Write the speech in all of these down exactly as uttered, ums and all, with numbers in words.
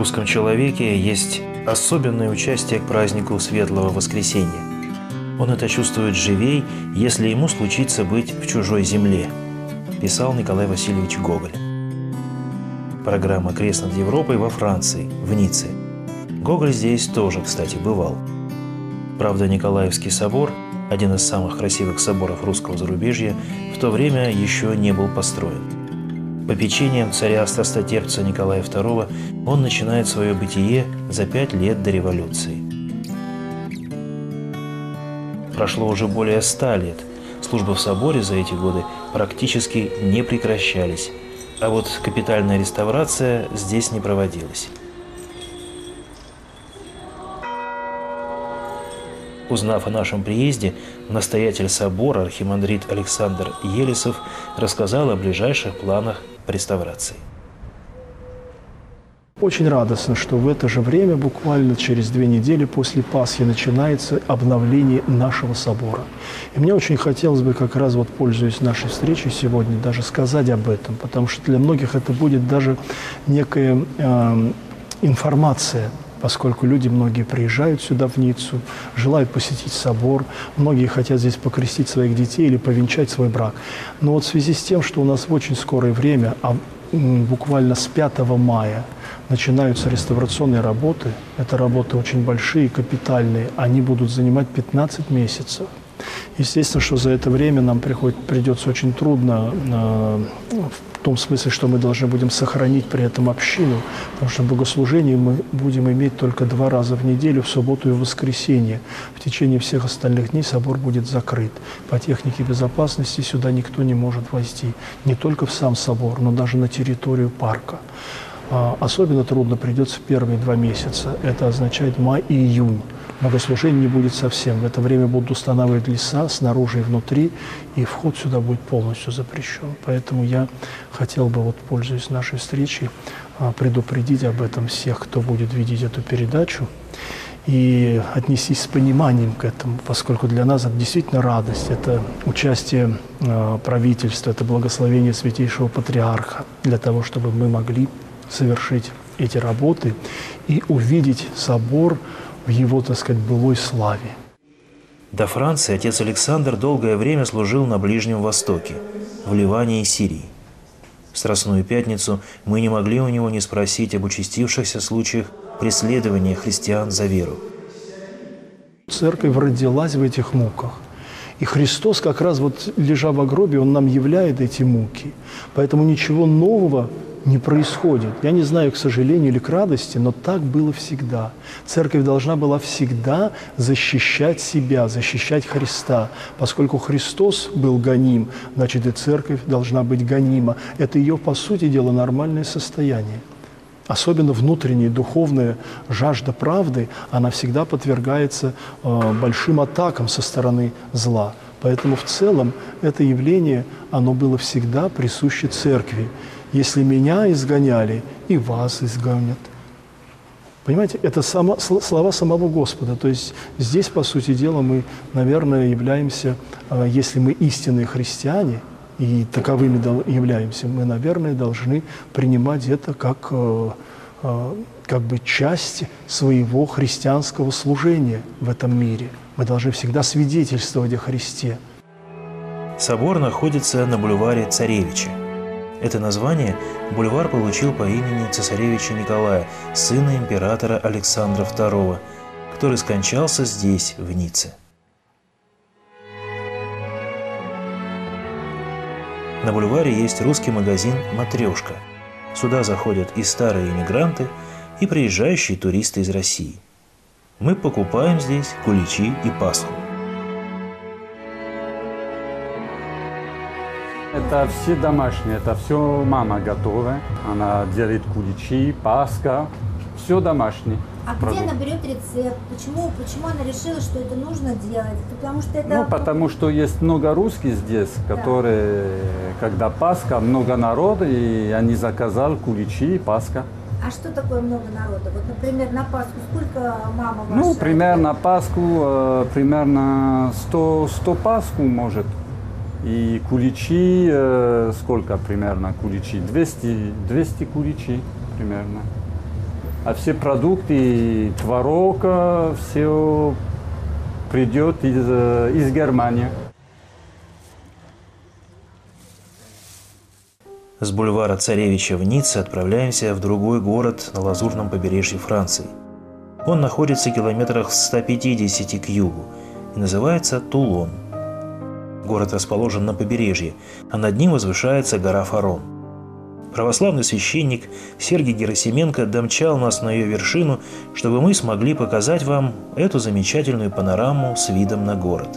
русском человеке есть особенное участие к празднику Светлого Воскресения. Он это чувствует живей, если ему случится быть в чужой земле, писал Николай Васильевич Гоголь. Программа «Крест над Европой» во Франции, в Ницце. Гоголь здесь тоже, кстати, бывал. Правда, Николаевский собор, один из самых красивых соборов русского зарубежья, в то время еще не был построен. Попечением царя страстотерпца Николая второго он начинает свое бытие за пять лет до революции. Прошло уже более ста лет. Службы в соборе за эти годы практически не прекращались, а вот капитальная реставрация здесь не проводилась. Узнав о нашем приезде, настоятель собора архимандрит Александр Елесов рассказал о ближайших планах по реставрации. Очень радостно, что в это же время, буквально через две недели после Пасхи, начинается обновление нашего собора. И мне очень хотелось бы, как раз вот пользуясь нашей встречей сегодня, даже сказать об этом, потому что для многих это будет даже некая э, информация, поскольку люди многие приезжают сюда, в Ниццу, желают посетить собор, многие хотят здесь покрестить своих детей или повенчать свой брак. Но вот в связи с тем, что у нас в очень скорое время, а буквально с пятого мая, начинаются реставрационные работы, это работы очень большие, капитальные, они будут занимать пятнадцать месяцев. Естественно, что за это время нам приходит, придется очень трудно, э, в том смысле, что мы должны будем сохранить при этом общину, потому что богослужение мы будем иметь только два раза в неделю, в субботу и в воскресенье. В течение всех остальных дней собор будет закрыт. По технике безопасности сюда никто не может войти, не только в сам собор, но даже на территорию парка. Особенно трудно придется в первые два месяца. Это означает май и июнь. Богослужения не будет совсем. В это время будут устанавливать леса снаружи и внутри, и вход сюда будет полностью запрещен. Поэтому я хотел бы, вот, пользуясь нашей встречей, предупредить об этом всех, кто будет видеть эту передачу, и отнестись с пониманием к этому, поскольку для нас это действительно радость, это участие правительства, это благословение Святейшего Патриарха, для того, чтобы мы могли совершить эти работы и увидеть собор в его, так сказать, былой славе. До Франции отец Александр долгое время служил на Ближнем Востоке, в Ливане и Сирии. В Страстную Пятницу мы не могли у него не спросить об участившихся случаях преследования христиан за веру. Церковь родилась в этих муках. И Христос, как раз вот лежа в гробе, Он нам являет эти муки. Поэтому ничего нового не происходит. Я не знаю, к сожалению или к радости, но так было всегда. Церковь должна была всегда защищать себя, защищать Христа. Поскольку Христос был гоним, значит и церковь должна быть гонима. Это ее, по сути дела, нормальное состояние. Особенно внутренняя духовная жажда правды, она всегда подвергается э, большим атакам со стороны зла. Поэтому в целом это явление, оно было всегда присуще церкви. Если меня изгоняли, и вас изгонят. Понимаете, это само, слова самого Господа. То есть здесь, по сути дела, мы, наверное, являемся, если мы истинные христиане, и таковыми являемся, мы, наверное, должны принимать это как, как бы часть своего христианского служения в этом мире. Мы должны всегда свидетельствовать о Христе. Собор находится на бульваре Царевича. Это название бульвар получил по имени цесаревича Николая, сына императора Александра второго, который скончался здесь, в Ницце. На бульваре есть русский магазин «Матрешка». Сюда заходят и старые иммигранты, и приезжающие туристы из России. Мы покупаем здесь куличи и пасху. Это все домашнее, это все мама готовая. Она делает куличи, пасха, все домашнее. А продукт. Где она берет рецепт? Почему, почему она решила, что это нужно делать? Это потому что это... Ну, потому что есть много русских здесь, которые, да. Когда Пасха, много народа, и они заказали куличи и Пасха. А что такое много народа? Вот, например, на Пасху сколько мама ваша? Ну, примерно на Пасху, э, примерно сто, сто Пасху может. И куличи, э, сколько примерно куличи? двести, двести куличи примерно. а все продукты, творог, все придет из, из Германии. С бульвара Царевича в Ницце отправляемся в другой город на лазурном побережье Франции. Он находится в километрах ста пятидесяти к югу и называется Тулон. Город расположен на побережье, а над ним возвышается гора Фарон. Православный священник Сергий Герасименко домчал нас на ее вершину, чтобы мы смогли показать вам эту замечательную панораму с видом на город.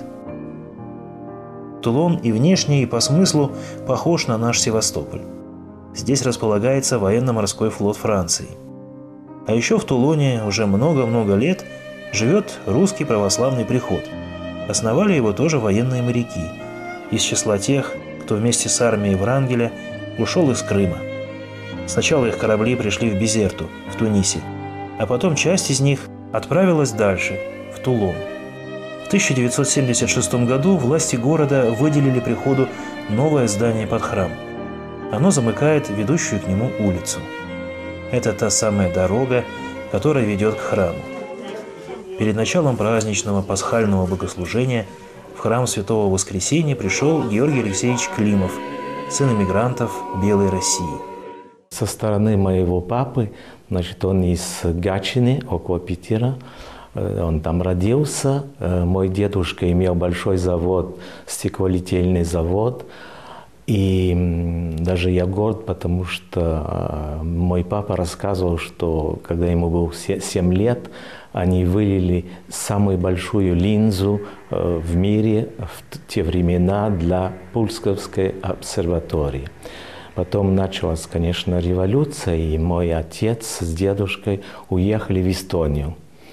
Тулон и внешне, и по смыслу похож на наш Севастополь. Здесь располагается военно-морской флот Франции. А еще в Тулоне уже много-много лет живет русский православный приход. Основали его тоже военные моряки, из числа тех, кто вместе с армией Врангеля ушел из Крыма. Сначала их корабли пришли в Безерту, в Тунисе, а потом часть из них отправилась дальше, в Тулон. В тысяча девятьсот семьдесят шестом году власти города выделили приходу новое здание под храм. Оно замыкает ведущую к нему улицу. Это та самая дорога, которая ведет к храму. Перед началом праздничного пасхального богослужения в храм Святого Воскресения пришел Георгий Алексеевич Климов, сын эмигрантов Белой России. Со стороны моего папы, значит, он из Гатчины, около Питера, он там родился. Мой дедушка имел большой завод, стеклолитейный завод. И даже я горд, потому что мой папа рассказывал, что когда ему было семь лет, они вылили самую большую линзу в мире в те времена для Пулковской обсерватории. Потом началась, конечно, революция, и мой отец с дедушкой уехали в Эстонию.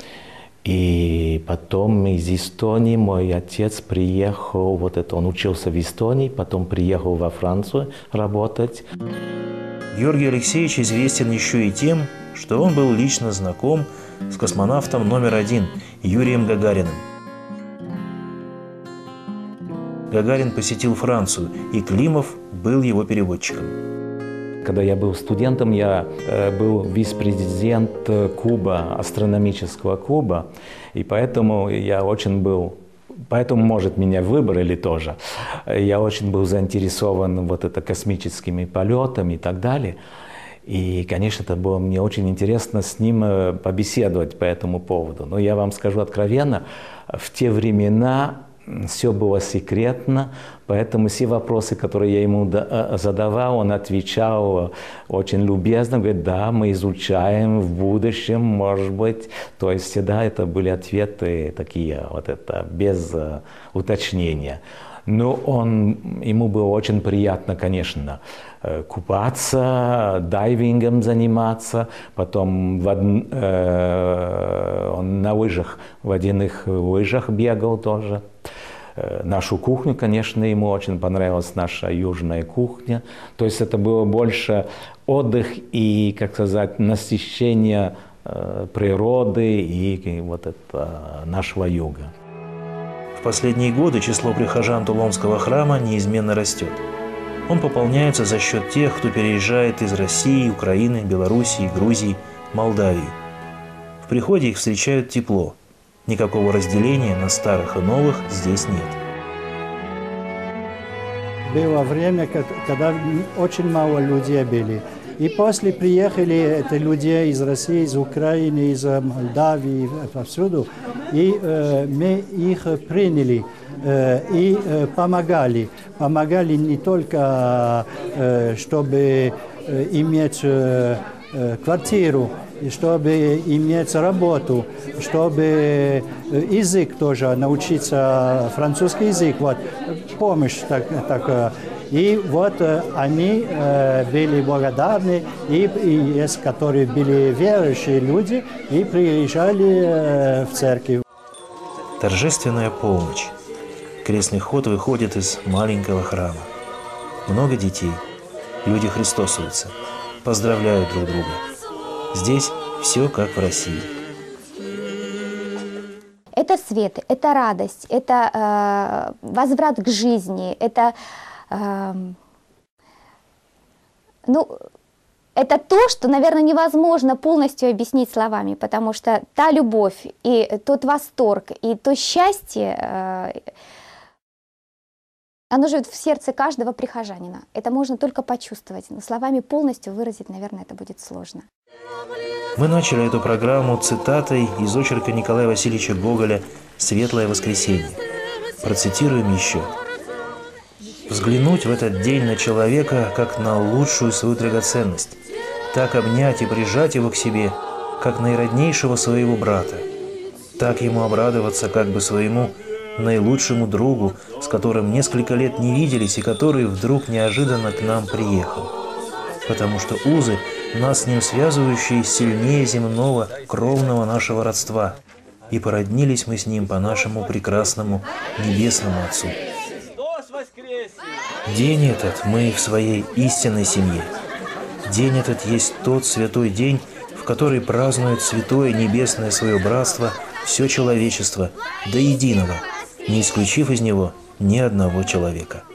И потом из Эстонии мой отец приехал, вот это он учился в Эстонии, потом приехал во Францию работать. Георгий Алексеевич известен еще и тем, что он был лично знаком с космонавтом номер один Юрием Гагариным. Гагарин посетил Францию, и Климов был его переводчиком. Когда я был студентом, я был вице-президент клуба, астрономического клуба, и поэтому я очень был, поэтому, может, меня выбрали тоже. Я очень был заинтересован вот это космическими полетами и так далее. И, конечно, это было мне очень интересно с ним побеседовать по этому поводу. Но я вам скажу откровенно, в те времена все было секретно, поэтому все вопросы, которые я ему задавал, он отвечал очень любезно, говорит, да, мы изучаем в будущем, может быть. То есть всегда это были ответы такие, вот это, без уточнения. Но он, ему было очень приятно, конечно, купаться, дайвингом заниматься, потом в, э, он на лыжах, водяных лыжах бегал тоже. Нашу кухню, конечно, ему очень понравилась наша южная кухня. То есть это было больше отдых и, как сказать, насыщение э, природы и, и вот это нашего юга. В последние годы число прихожан Тулонского храма неизменно растет. Он пополняется за счет тех, кто переезжает из России, Украины, Белоруссии, Грузии, Молдавии. В приходе их встречают тепло. Никакого разделения на старых и новых здесь нет. Было время, когда очень мало людей были. И после приехали это люди из России, из Украины, из Молдавии, повсюду. И э, мы их приняли э, и э, помогали. Помогали не только, э, чтобы э, иметь э, квартиру, чтобы иметь работу, чтобы язык тоже научиться, французский язык, вот, помощь так, так. И вот они были благодарны, и, и есть, которые были верующие люди, и приезжали в церковь. Торжественная полночь. Крестный ход выходит из маленького храма. Много детей. Люди христосуются. Поздравляют друг друга. Здесь все как в России. Это свет, это радость, это э, возврат к жизни, это, э, ну, это то, что, наверное, невозможно полностью объяснить словами, потому что та любовь и тот восторг, и то счастье, э, оно живет в сердце каждого прихожанина. Это можно только почувствовать, но словами полностью выразить, наверное, это будет сложно. Мы начали эту программу цитатой из очерка Николая Васильевича Гоголя «Светлое воскресенье». Процитируем еще. «Взглянуть в этот день на человека, как на лучшую свою драгоценность, так обнять и прижать его к себе, как наироднейшего своего брата, так ему обрадоваться, как бы своему наилучшему другу, с которым несколько лет не виделись и который вдруг неожиданно к нам приехал. Потому что узы, нас с ним связывающие, сильнее земного кровного нашего родства, и породнились мы с ним по нашему прекрасному небесному Отцу. День этот мы в своей истинной семье. День этот есть тот святой день, в который празднует святое небесное свое братство все человечество до единого, не исключив из него ни одного человека».